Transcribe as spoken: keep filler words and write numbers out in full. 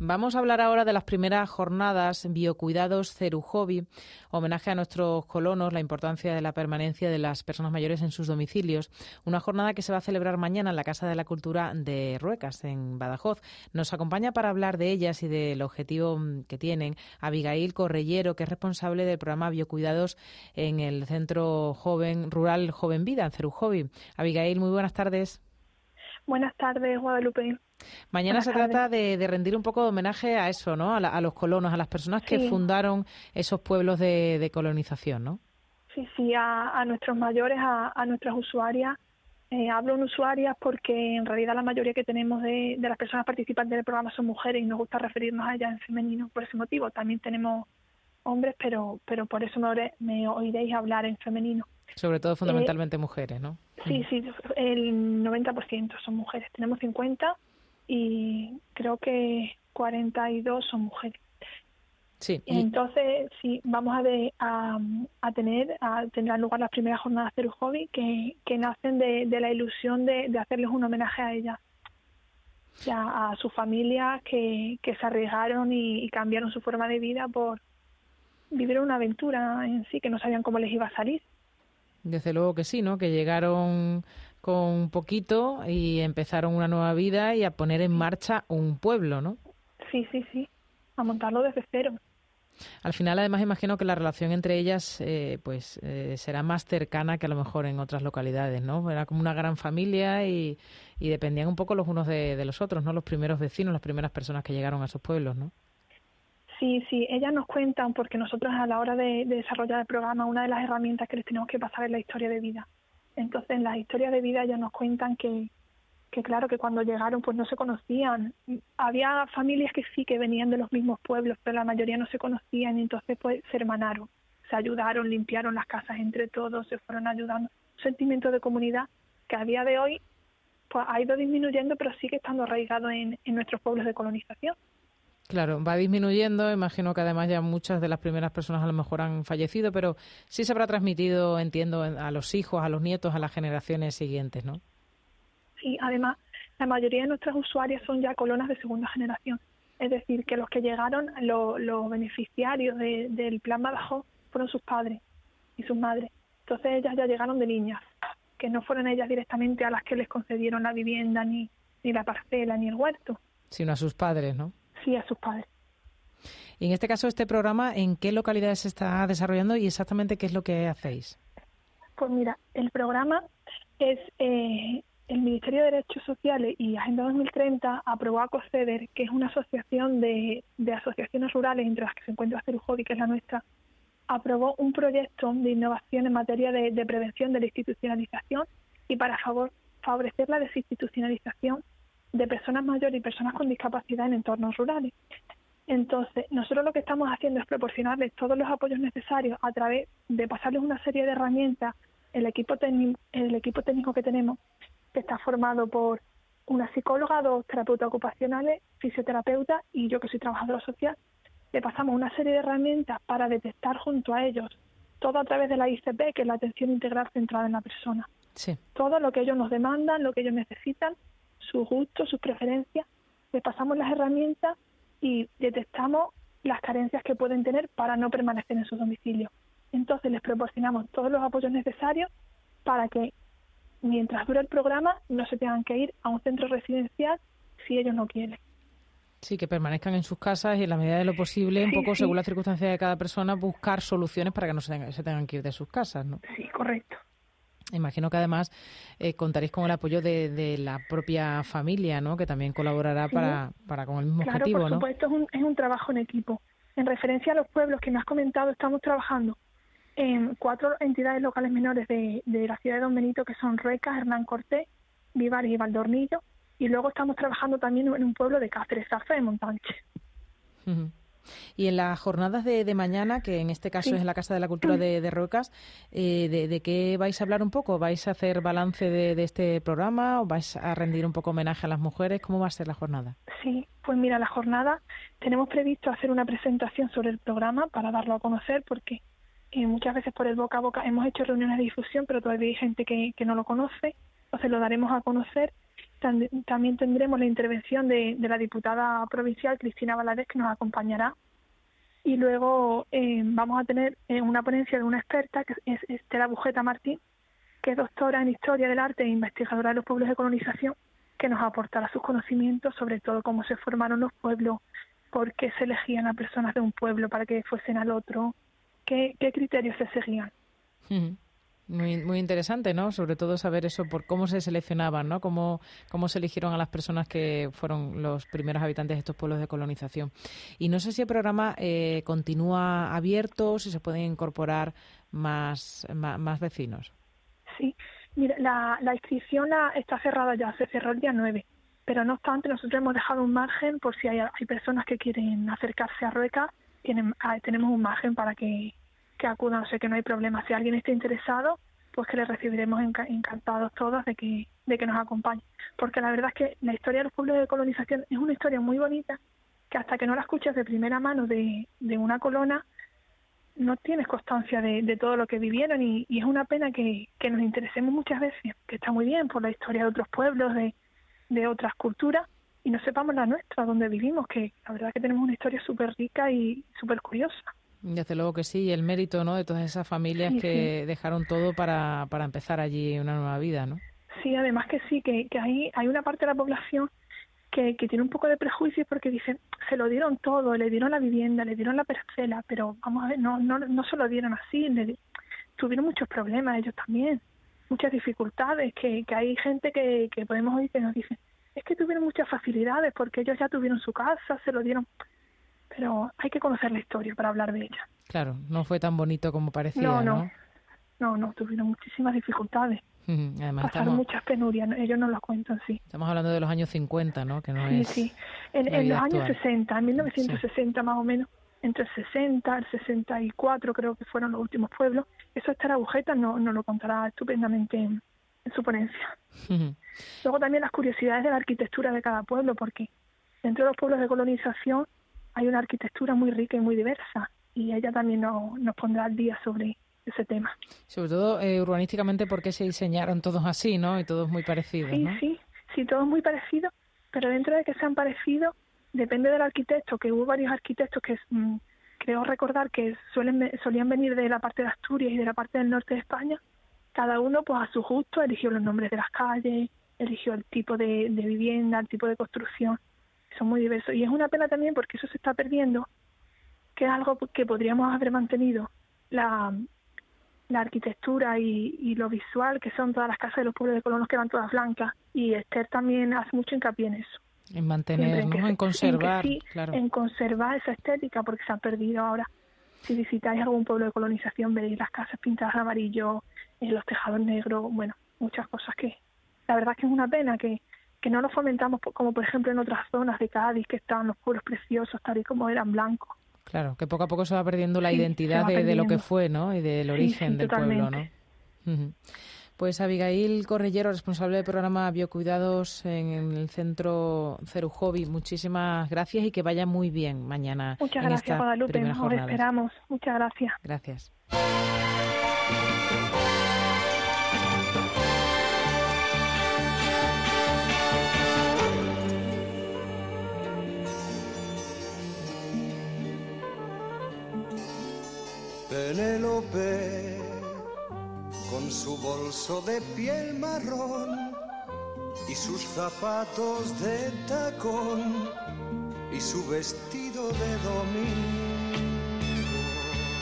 Vamos a hablar ahora de las primeras jornadas Biocuidados Cerujovi, homenaje a nuestros colonos, la importancia de la permanencia de las personas mayores en sus domicilios. Una jornada que se va a celebrar mañana en la Casa de la Cultura de Ruecas, en Badajoz. Nos acompaña para hablar de ellas y del objetivo que tienen Abigail Correllero, que es responsable del programa Biocuidados en el Centro Joven Rural Joven Vida, en Cerujovi. Abigail, muy buenas tardes. Buenas tardes, Guadalupe. Mañana Buenas se tardes. trata de, de rendir un poco de homenaje a eso, ¿no? A, la, a los colonos, a las personas que Sí. fundaron esos pueblos de, de colonización, ¿no? Sí, sí, a, a nuestros mayores, a, a nuestras usuarias. Eh, hablo en usuarias porque en realidad la mayoría que tenemos de, de las personas participantes del programa son mujeres y nos gusta referirnos a ellas en femenino por ese motivo. También tenemos hombres, pero pero por eso me, ore, me oiréis hablar en femenino. Sobre todo fundamentalmente eh, mujeres, ¿no? Sí, sí, el noventa por ciento son mujeres. Tenemos cincuenta y creo que cuarenta y dos son mujeres. Sí. Y... Entonces, sí, vamos a, de, a, a tener, a, tendrán lugar las primeras jornadas Cerujovi que, que nacen de, de la ilusión de, de hacerles un homenaje a ellas, a, a sus familias que, que se arriesgaron y, y cambiaron su forma de vida por vivir una aventura en sí, que no sabían cómo les iba a salir. Desde luego que sí, ¿no? Que llegaron con poquito y empezaron una nueva vida y a poner en marcha un pueblo, ¿no? Sí, sí, sí, a montarlo desde cero. Al final, además, imagino que la relación entre ellas eh, pues eh, será más cercana que a lo mejor en otras localidades, ¿no? Era como una gran familia y, y dependían un poco los unos de, de los otros, ¿no? Los primeros vecinos, las primeras personas que llegaron a esos pueblos, ¿no? Sí, sí, ellas nos cuentan, porque nosotros a la hora de, de desarrollar el programa, una de las herramientas que les tenemos que pasar es la historia de vida. Entonces, en las historias de vida ellas nos cuentan que, que claro, que cuando llegaron pues no se conocían. Había familias que sí, que venían de los mismos pueblos, pero la mayoría no se conocían y entonces pues se hermanaron, se ayudaron, limpiaron las casas entre todos, se fueron ayudando. Un sentimiento de comunidad que a día de hoy pues ha ido disminuyendo, pero sigue estando arraigado en, en nuestros pueblos de colonización. Claro, va disminuyendo, imagino que además ya muchas de las primeras personas a lo mejor han fallecido, pero sí se habrá transmitido, entiendo, a los hijos, a los nietos, a las generaciones siguientes, ¿no? Sí, además, la mayoría de nuestras usuarias son ya colonas de segunda generación, es decir, que los que llegaron, lo, los beneficiarios de, del Plan Badajoz fueron sus padres y sus madres. Entonces ellas ya llegaron de niñas, que no fueron ellas directamente a las que les concedieron la vivienda, ni, ni la parcela, ni el huerto. Sino a sus padres, ¿no? Sí, a sus padres. Y en este caso, este programa, ¿en qué localidades se está desarrollando y exactamente qué es lo que hacéis? Pues mira, el programa es... Eh, el Ministerio de Derechos Sociales y Agenda dos mil treinta aprobó a COCEDER, que es una asociación de, de asociaciones rurales, entre las que se encuentra Cerujovi, que es la nuestra, aprobó un proyecto de innovación en materia de, de prevención de la institucionalización y para favor, favorecer la desinstitucionalización de personas mayores y personas con discapacidad en entornos rurales. Entonces, nosotros lo que estamos haciendo es proporcionarles todos los apoyos necesarios a través de pasarles una serie de herramientas. El equipo técnico, el equipo técnico que tenemos, que está formado por una psicóloga, dos terapeutas ocupacionales, fisioterapeutas y yo que soy trabajadora social, le pasamos una serie de herramientas para detectar junto a ellos, todo a través de la I C P, que es la atención integral centrada en la persona. Sí. Todo lo que ellos nos demandan, lo que ellos necesitan, sus gustos, sus preferencias, les pasamos las herramientas y detectamos las carencias que pueden tener para no permanecer en sus domicilios. Entonces les proporcionamos todos los apoyos necesarios para que mientras dura el programa no se tengan que ir a un centro residencial si ellos no quieren. Sí, que permanezcan en sus casas y en la medida de lo posible, un sí, poco sí. según las circunstancias de cada persona, buscar soluciones para que no se tengan, se tengan que ir de sus casas, ¿no? Sí, correcto. Imagino que además eh, contaréis con el apoyo de, de la propia familia, ¿no? Que también colaborará sí. para, para con el mismo claro, objetivo, por ¿no? supuesto, es un, es un trabajo en equipo. En referencia a los pueblos que me has comentado, estamos trabajando en cuatro entidades locales menores de, de la ciudad de Don Benito, que son Ruecas, Hernán Cortés, Vivares y Valdornillo, y luego estamos trabajando también en un pueblo de Cáceres, Zarza de Montanche. Uh-huh. Y en las jornadas de, de mañana, que en este caso sí. es en la Casa de la Cultura de, de Ruecas, eh, de, ¿de qué vais a hablar un poco? ¿Vais a hacer balance de, de este programa o vais a rendir un poco homenaje a las mujeres? ¿Cómo va a ser la jornada? Sí, pues mira, la jornada tenemos previsto hacer una presentación sobre el programa para darlo a conocer, porque eh, muchas veces por el boca a boca hemos hecho reuniones de difusión, pero todavía hay gente que, que no lo conoce, entonces lo daremos a conocer. También tendremos la intervención de, de la diputada provincial Cristina Valadez, que nos acompañará. Y luego eh, vamos a tener eh, una ponencia de una experta, que es Estela Bujeta Martín, que es doctora en Historia del Arte e investigadora de los pueblos de colonización, que nos aportará sus conocimientos sobre todo cómo se formaron los pueblos, por qué se elegían a personas de un pueblo para que fuesen al otro, qué, qué criterios se seguían. Uh-huh. Muy, muy interesante, ¿no? Sobre todo saber eso, por cómo se seleccionaban, ¿no? Cómo, cómo se eligieron a las personas que fueron los primeros habitantes de estos pueblos de colonización. Y no sé si el programa eh, continúa abierto, si se pueden incorporar más, más, más vecinos. Sí, mira, la, la inscripción la, está cerrada ya, se cerró el día nueve, pero no obstante nosotros hemos dejado un margen por si hay, hay personas que quieren acercarse a Rueca, tienen, tenemos un margen para que que acudan, o sea que no hay problema. Si alguien está interesado, pues que le recibiremos enca- encantados todos de que de que nos acompañe. Porque la verdad es que la historia de los pueblos de colonización es una historia muy bonita, que hasta que no la escuchas de primera mano de, de una colona, no tienes constancia de, de todo lo que vivieron y, y es una pena que, que nos interesemos muchas veces, que está muy bien, por la historia de otros pueblos, de, de otras culturas, y no sepamos la nuestra, donde vivimos, que la verdad es que tenemos una historia súper rica y súper curiosa. Desde luego que sí, y el mérito, ¿no?, de todas esas familias sí, que sí. dejaron todo para, para empezar allí una nueva vida, ¿no? Sí, además que sí, que, que hay, hay una parte de la población que, que tiene un poco de prejuicios porque dicen, se lo dieron todo, le dieron la vivienda, le dieron la parcela, pero vamos a ver, no no no se lo dieron así, le, tuvieron muchos problemas ellos también, muchas dificultades, que, que hay gente que, que podemos oír que nos dice, es que tuvieron muchas facilidades porque ellos ya tuvieron su casa, se lo dieron... Pero hay que conocer la historia para hablar de ella. Claro, no fue tan bonito como parecía, no, no, ¿no? No, no, tuvieron muchísimas dificultades. Además, pasaron estamos, muchas penurias, ellos nos lo cuentan, sí. Estamos hablando de los años cincuenta, ¿no? Que no sí, es sí. En, la en vida los actual. años sesenta, en mil novecientos sesenta sí. más o menos, entre el sesenta, el sesenta y cuatro creo que fueron los últimos pueblos. Eso Estela Bujeta nos no lo contará estupendamente en, en su ponencia. Uh-huh. Luego también las curiosidades de la arquitectura de cada pueblo, porque dentro de los pueblos de colonización hay una arquitectura muy rica y muy diversa, y ella también nos, nos pondrá al día sobre ese tema. Sobre todo eh, urbanísticamente, porque se diseñaron todos así, ¿no? Y todos muy parecidos, sí, ¿no? Sí, sí, todos muy parecidos, pero dentro de que sean parecidos, depende del arquitecto, que hubo varios arquitectos que mmm, creo recordar que suelen solían venir de la parte de Asturias y de la parte del norte de España. Cada uno, pues a su gusto, eligió los nombres de las calles, eligió el tipo de, de vivienda, el tipo de construcción. Son muy diversos. Y es una pena también porque eso se está perdiendo, que es algo que podríamos haber mantenido, la, la arquitectura y, y lo visual, que son todas las casas de los pueblos de colonos que eran todas blancas. Y Esther también hace mucho hincapié en eso. En mantener, en, ¿no? que, en conservar, en que sí, claro. En conservar esa estética, porque se ha perdido ahora. Si visitáis algún pueblo de colonización, veréis las casas pintadas de amarillo, eh, los tejados negros, bueno, muchas cosas que la verdad es que es una pena que, que no lo fomentamos, como por ejemplo en otras zonas de Cádiz, que estaban los pueblos preciosos, tal y como eran blancos. Claro, que poco a poco se va perdiendo la sí, identidad de, de lo que fue, ¿no? Y del origen sí, sí, del totalmente. pueblo, ¿no? Uh-huh. Pues Abigail Correllero, responsable del programa Biocuidados en el Centro Cerujovi, muchísimas gracias y que vaya muy bien mañana. Muchas en gracias, esta Guadalupe, nos jornada. esperamos. Muchas gracias. Gracias. Penélope, con su bolso de piel marrón y sus zapatos de tacón y su vestido de domingo,